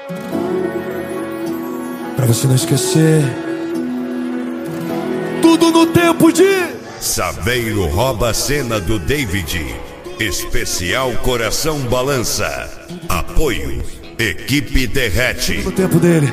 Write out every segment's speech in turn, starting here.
Pra você não esquecer. Tudo no tempo de Saveiro rouba a cena do David. Especial Coração Balança. Apoio Equipe Derrete. no tempo dele.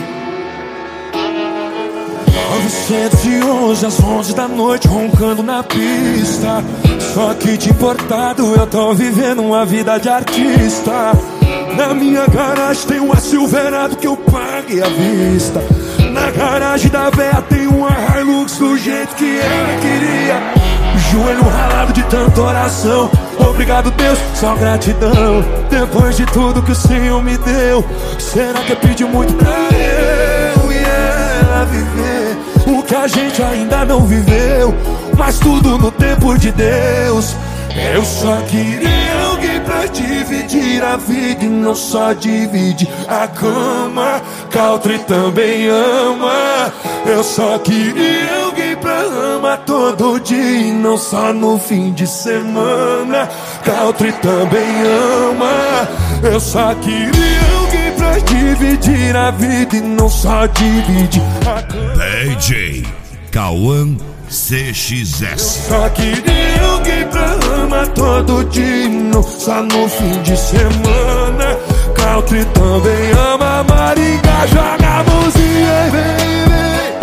911 às 11 da noite, roncando na pista. Só que de importado eu tô vivendo uma vida de artista. Na minha garagem tem uma Silverado que eu paguei à vista. Na garagem da véia tem uma Hilux do jeito que ela queria. Joelho ralado de tanta oração. Obrigado Deus, só gratidão. Depois de tudo que o Senhor me deu, será que eu pedi muito pra eu e ela viver o que a gente ainda não viveu? Mas tudo no tempo de Deus. Eu só queria alguém pra dividir a vida e não só divide a cama. Country também ama. Eu só queria alguém pra amar todo dia e não só no fim de semana. Country também ama. Eu só queria alguém pra dividir a vida e não só divide a cama. DJ Cauã CXS. Só queria alguém pra amar todo dia, não só no fim de semana. Country também ama. Maringá, joga a mãozinha e vem, vem.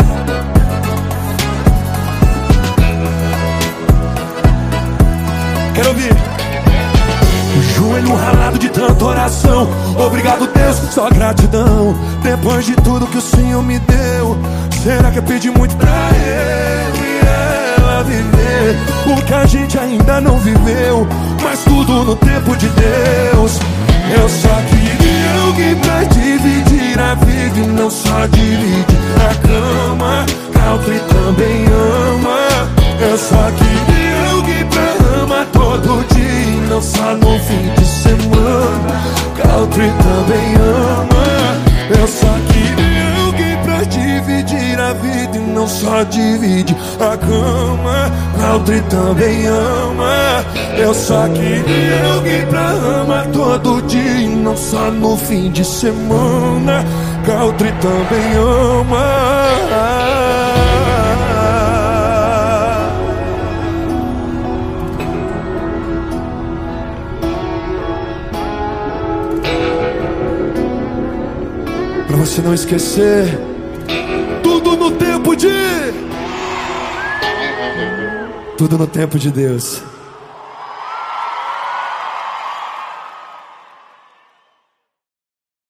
Quero ouvir. Joelho ralado de tanta oração. Obrigado Deus, só gratidão. Depois de tudo que o Senhor me deu, será que eu pedi muito pra ele e ela viver o que a gente ainda não viveu? Mas tudo no tempo de Deus. Eu só queria alguém pra dividir a vida e não só divide a cama. Country também ama. Eu só queria alguém pra amar todo dia e não só no fim de semana. Country também ama. Eu só queria alguém pra dividir a vida e não só divide a cama. Country também ama. Eu só queria alguém pra amar todo dia e não só no fim de semana. Country também ama. Pra você não esquecer. Tudo no tempo de Deus.